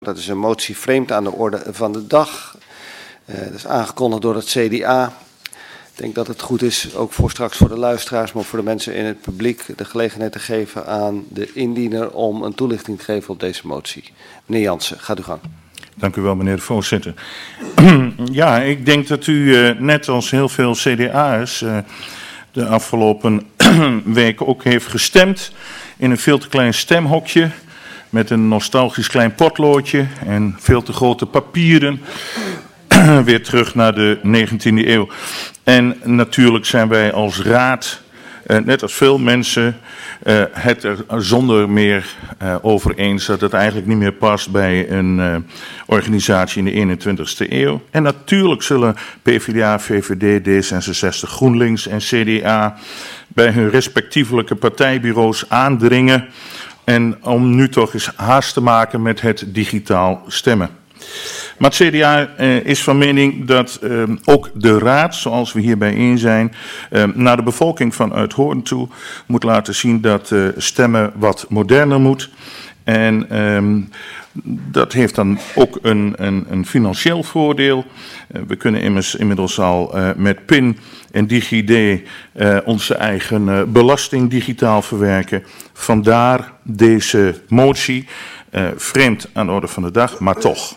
Dat is een motie vreemd aan de orde van de dag. Dat is aangekondigd door het CDA. Ik denk dat het goed is, ook voor straks voor de luisteraars, maar ook voor de mensen in het publiek, de gelegenheid te geven aan de indiener om een toelichting te geven op deze motie. Meneer Jansen, gaat u gang. Dank u wel, meneer de voorzitter. Ja, ik denk dat u net als heel veel CDA'ers de afgelopen week ook heeft gestemd in een veel te klein stemhokje met een nostalgisch klein potloodje en veel te grote papieren. Weer terug naar de 19e eeuw. En natuurlijk zijn wij als raad, net als veel mensen, het er zonder meer over eens dat het eigenlijk niet meer past bij een organisatie in de 21e eeuw. En natuurlijk zullen PvdA, VVD, D66, GroenLinks en CDA bij hun respectievelijke partijbureaus aandringen en om nu toch eens haast te maken met het digitaal stemmen. Maar het CDA is van mening dat ook de raad, zoals we hier bijeen zijn, naar de bevolking van Uithoorn toe moet laten zien dat stemmen wat moderner moet. En dat heeft dan ook een financieel voordeel. We kunnen inmiddels al met PIN en DigiD onze eigen belasting digitaal verwerken. Vandaar deze motie, vreemd aan de orde van de dag, maar toch.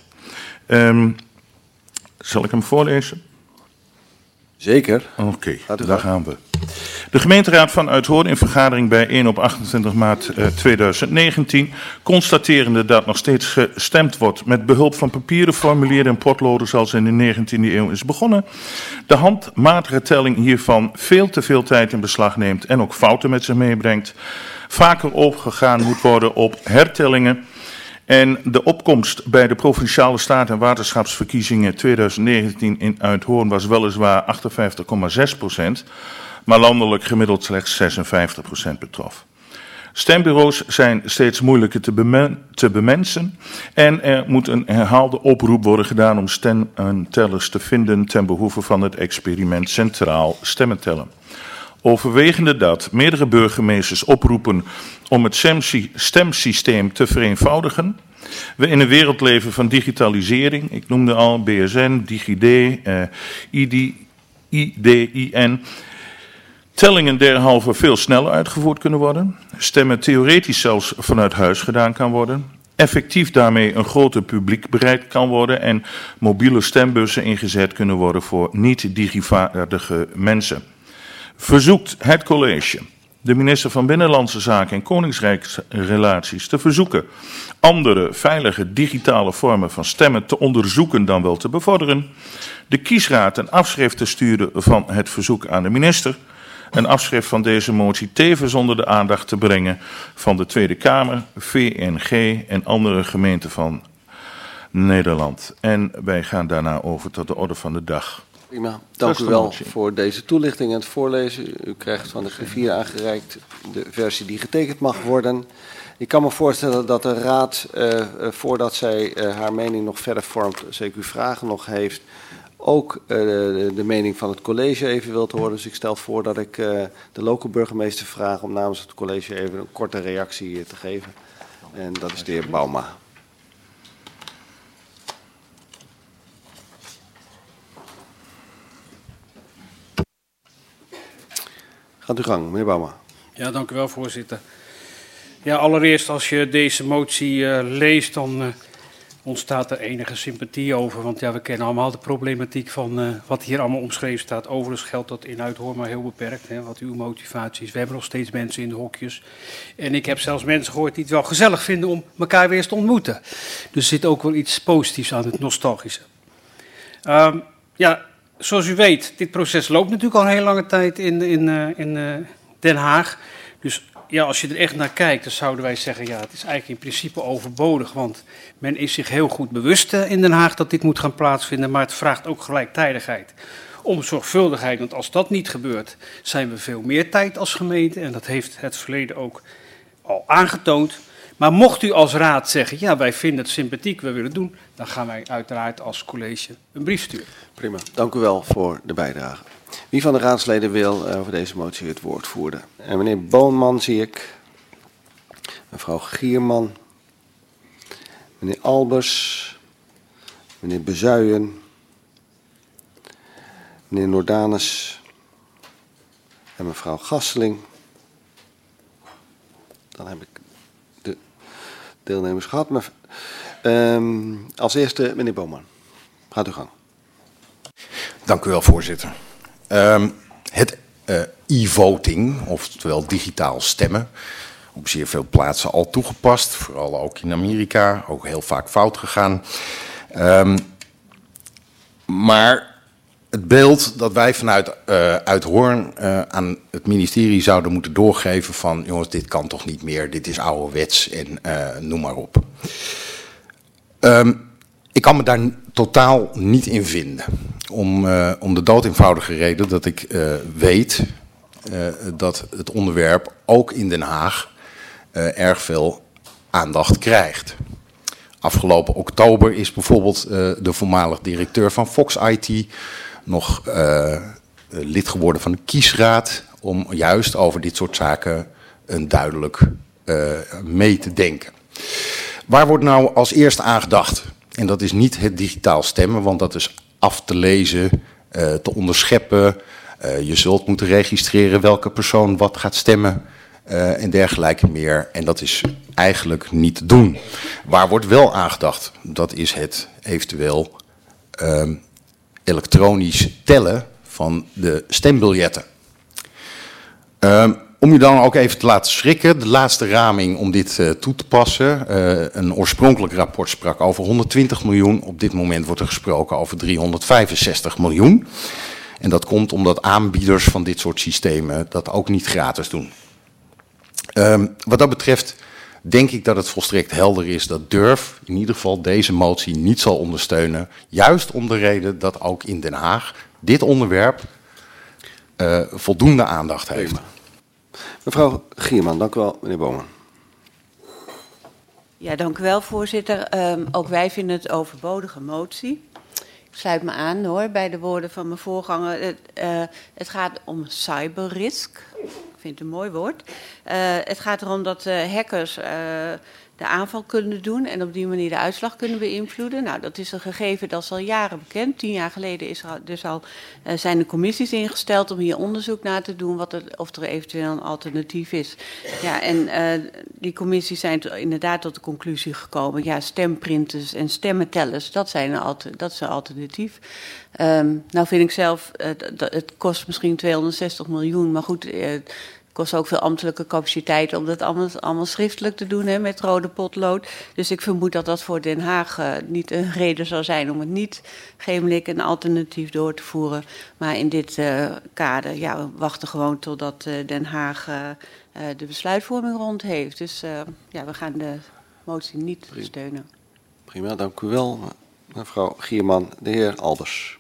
Zal ik hem voorlezen? Zeker. Oké, daar gaan we. De gemeenteraad van Uithoorn in vergadering bijeen op 28 maart 2019, constaterende dat nog steeds gestemd wordt met behulp van papieren formulieren en potloden zoals in de 19e eeuw is begonnen, de handmatige telling hiervan veel te veel tijd in beslag neemt en ook fouten met zich meebrengt, vaker opgegaan moet worden op hertellingen. En de opkomst bij de Provinciale Staat- en Waterschapsverkiezingen 2019 in Uithoorn was weliswaar 58,6%, maar landelijk gemiddeld slechts 56% betrof. Stembureaus zijn steeds moeilijker te bemensen en er moet een herhaalde oproep worden gedaan om stemtellers te vinden ten behoeve van het experiment Centraal Stemmen Tellen. Overwegende dat meerdere burgemeesters oproepen om het stemsysteem te vereenvoudigen. We in een wereld leven van digitalisering, ik noemde al BSN, DigiD, IDIN. Tellingen derhalve veel sneller uitgevoerd kunnen worden. Stemmen theoretisch zelfs vanuit huis gedaan kan worden. Effectief daarmee een groter publiek bereikt kan worden en mobiele stembussen ingezet kunnen worden voor niet-digivaardige mensen. Verzoekt het college de minister van Binnenlandse Zaken en Koningsrijksrelaties te verzoeken andere veilige digitale vormen van stemmen te onderzoeken dan wel te bevorderen, de kiesraad een afschrift te sturen van het verzoek aan de minister, een afschrift van deze motie tevens onder de aandacht te brengen van de Tweede Kamer, VNG en andere gemeenten van Nederland. En wij gaan daarna over tot de orde van de dag. Prima, dank u wel voor deze toelichting en het voorlezen. U krijgt van de griffier aangereikt de versie die getekend mag worden. Ik kan me voorstellen dat de raad, voordat zij haar mening nog verder vormt, zeker vragen nog heeft, ook de mening van het college even wilt horen. Dus ik stel voor dat ik de lokale burgemeester vraag om namens het college even een korte reactie te geven. En dat is de heer Bouma. Gaat u gang, meneer Bouma. Ja, dank u wel, voorzitter. Ja, allereerst als je deze motie leest, dan ontstaat er enige sympathie over. Want ja, we kennen allemaal de problematiek van wat hier allemaal omschreven staat. Overigens geldt dat in Uithoorn maar heel beperkt, hè, wat uw motivatie is. We hebben nog steeds mensen in de hokjes. En ik heb zelfs mensen gehoord die het wel gezellig vinden om elkaar weer eens te ontmoeten. Dus er zit ook wel iets positiefs aan het nostalgische. Ja, zoals u weet, dit proces loopt natuurlijk al een hele lange tijd in Den Haag. Dus ja, als je er echt naar kijkt, dan zouden wij zeggen, ja, het is eigenlijk in principe overbodig. Want men is zich heel goed bewust in Den Haag dat dit moet gaan plaatsvinden. Maar het vraagt ook gelijktijdigheid om zorgvuldigheid. Want als dat niet gebeurt, zijn we veel meer tijd als gemeente. En dat heeft het verleden ook al aangetoond. Maar mocht u als raad zeggen, ja, wij vinden het sympathiek, we willen het doen, dan gaan wij uiteraard als college een brief sturen. Prima, dank u wel voor de bijdrage. Wie van de raadsleden wil over deze motie het woord voeren? En meneer Boonman zie ik, mevrouw Gierman, Meneer Albers, meneer Bezuijen, meneer Nordanus en mevrouw Gasseling. Dan heb ik de deelnemers gehad. Maar, als eerste meneer Boman. Gaat uw gang. Dank u wel, voorzitter. Het e-voting, oftewel digitaal stemmen, op zeer veel plaatsen al toegepast. Vooral ook in Amerika, ook heel vaak fout gegaan. Maar het beeld dat wij vanuit Uithoorn aan het ministerie zouden moeten doorgeven van, jongens, dit kan toch niet meer, dit is ouderwets en noem maar op. Ik kan me daar totaal niet in vinden. Om de doodeenvoudige reden dat ik weet dat het onderwerp ook in Den Haag erg veel aandacht krijgt. Afgelopen oktober is bijvoorbeeld de voormalig directeur van Fox IT nog lid geworden van de kiesraad om juist over dit soort zaken een duidelijk mee te denken. Waar wordt nou als eerste aan gedacht? En dat is niet het digitaal stemmen, want dat is af te lezen, te onderscheppen. Je zult moeten registreren welke persoon wat gaat stemmen en dergelijke meer. En dat is eigenlijk niet te doen. Waar wordt wel aan gedacht? Dat is het eventueel elektronisch tellen van de stembiljetten. Om u dan ook even te laten schrikken, de laatste raming om dit toe te passen. Een oorspronkelijk rapport sprak over 120 miljoen. Op dit moment wordt er gesproken over 365 miljoen. En dat komt omdat aanbieders van dit soort systemen dat ook niet gratis doen. Wat dat betreft denk ik dat het volstrekt helder is dat Durf in ieder geval deze motie niet zal ondersteunen. Juist om de reden dat ook in Den Haag dit onderwerp voldoende aandacht heeft. Mevrouw Gierman, dank u wel, meneer Boman. Ja, dank u wel, voorzitter. Ook wij vinden het overbodige motie. Ik sluit me aan hoor, bij de woorden van mijn voorganger. Het gaat om cyberrisk. Ik vind het een mooi woord. Het gaat erom dat hackers de aanval kunnen doen en op die manier de uitslag kunnen beïnvloeden. Nou, dat is een gegeven dat is al jaren bekend. 10 jaar geleden is er dus al, zijn de commissies ingesteld om hier onderzoek naar te doen of er eventueel een alternatief is. Ja, en die commissies zijn inderdaad tot de conclusie gekomen. Ja, stemprinters en stemmentellers, dat is een alternatief. Nou vind ik zelf, het kost misschien 260 miljoen, maar goed, het kost ook veel ambtelijke capaciteit om dat allemaal schriftelijk te doen, hè, met rode potlood. Dus ik vermoed dat dat voor Den Haag niet een reden zou zijn om het niet gemelijk een alternatief door te voeren. Maar in dit kader, ja, we wachten gewoon totdat Den Haag de besluitvorming rond heeft. Dus ja, we gaan de motie niet steunen. Prima, dank u wel, mevrouw Gierman. De heer Albers.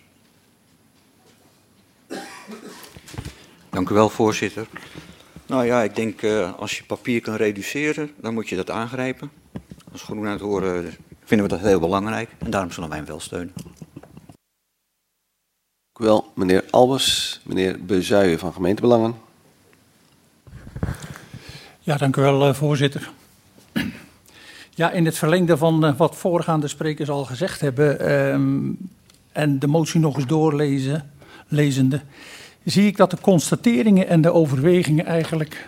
Dank u wel, voorzitter. Nou ja, ik denk als je papier kan reduceren, dan moet je dat aangrijpen. Als Groen Uithoorn vinden we dat heel belangrijk en daarom zullen wij hem wel steunen. Dank u wel, meneer Albers. Meneer Bezuijen van Gemeentebelangen. Ja, dank u wel, voorzitter. Ja, in het verlengde van wat voorgaande sprekers al gezegd hebben en de motie nog eens doorlezende, zie ik dat de constateringen en de overwegingen eigenlijk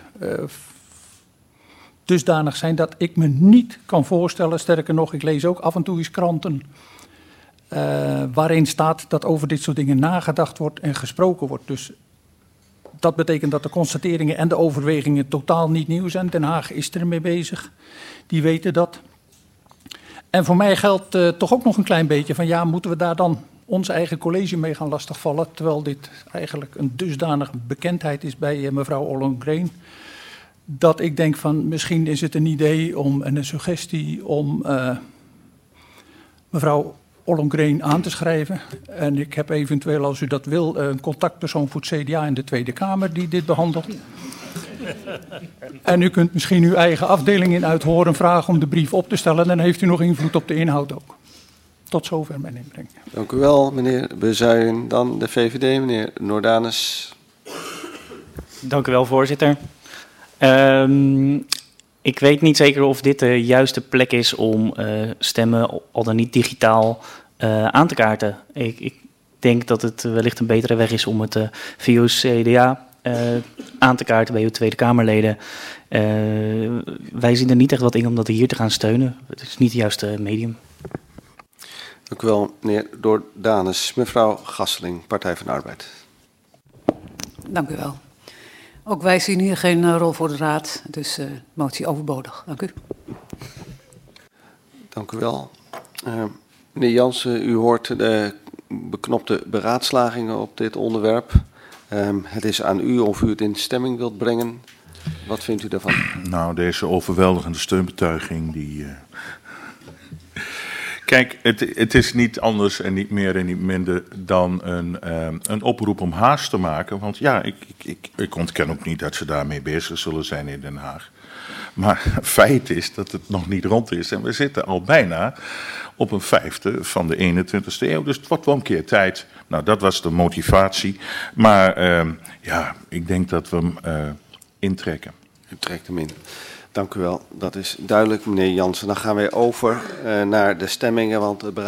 dusdanig zijn dat ik me niet kan voorstellen, sterker nog, ik lees ook af en toe eens kranten waarin staat dat over dit soort dingen nagedacht wordt en gesproken wordt. Dus dat betekent dat de constateringen en de overwegingen totaal niet nieuw zijn. Den Haag is ermee bezig, die weten dat. En voor mij geldt toch ook nog een klein beetje van ja, moeten we daar dan ons eigen college mee gaan lastigvallen, terwijl dit eigenlijk een dusdanige bekendheid is bij mevrouw Ollongren, dat ik denk van misschien is het een idee om en een suggestie om mevrouw Ollongren aan te schrijven. En ik heb eventueel, als u dat wil, een contactpersoon voor het CDA in de Tweede Kamer die dit behandelt. En u kunt misschien uw eigen afdeling in Uithoorn vragen om de brief op te stellen, dan heeft u nog invloed op de inhoud ook. Tot zover mijn inbreng. Dank u wel, meneer Bezuijen. Dan de VVD, meneer Nordanus. Dank u wel, voorzitter. Ik weet niet zeker of dit de juiste plek is om stemmen al dan niet digitaal aan te kaarten. Ik denk dat het wellicht een betere weg is om het via CDA aan te kaarten bij uw Tweede Kamerleden. Wij zien er niet echt wat in om dat hier te gaan steunen. Het is niet het juiste medium. Dank u wel, meneer Dordanus. Mevrouw Gasseling, Partij van de Arbeid. Dank u wel. Ook wij zien hier geen rol voor de Raad, dus motie overbodig. Dank u. Dank u wel. Meneer Jansen, u hoort de beknopte beraadslagingen op dit onderwerp. Het is aan u of u het in stemming wilt brengen. Wat vindt u daarvan? Nou, deze overweldigende steunbetuiging die... Kijk, het is niet anders en niet meer en niet minder dan een oproep om haast te maken. Want ja, ik ontken ook niet dat ze daarmee bezig zullen zijn in Den Haag. Maar feit is dat het nog niet rond is. En we zitten al bijna op een 1/5 van de 21ste eeuw. Dus het wordt wel een keer tijd. Nou, dat was de motivatie. Maar ja, ik denk dat we hem intrekken. U trekt hem in. Dank u wel. Dat is duidelijk, meneer Jansen. Dan gaan we over naar de stemmingen, want